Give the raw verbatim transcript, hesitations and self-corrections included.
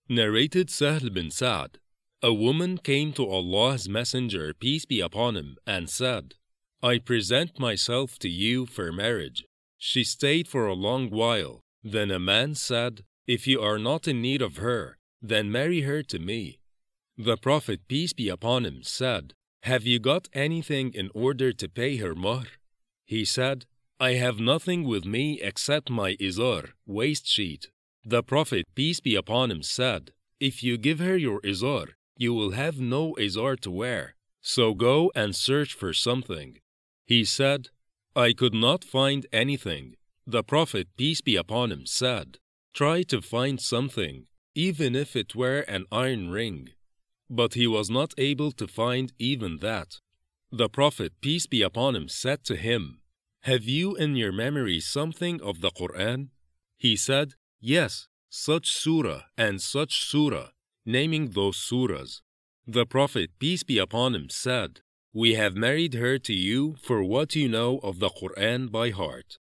Narrated Sahl bin Sa'd. A woman came to Allah's Messenger, peace be upon him, and said, I present myself to you for marriage. She stayed for a long while. Then a man said, If you are not in need of her, then marry her to me. The Prophet, peace be upon him, said, Have you got anything in order to pay her mahr? He said, I have nothing with me except my izar, waist sheet. The Prophet, peace be upon him, said, If you give her your izar, you will have no izar to wear. So go and search for something. He said, I could not find anything. The Prophet, peace be upon him, said, Try to find something, even if it were an iron ring. But he was not able to find even that. The Prophet, peace be upon him, said to him, Have you in your memory something of the Quran? He said, Yes, such surah and such surah, naming those surahs. The Prophet, peace be upon him, said, We have married her to you for what you know of the Quran by heart.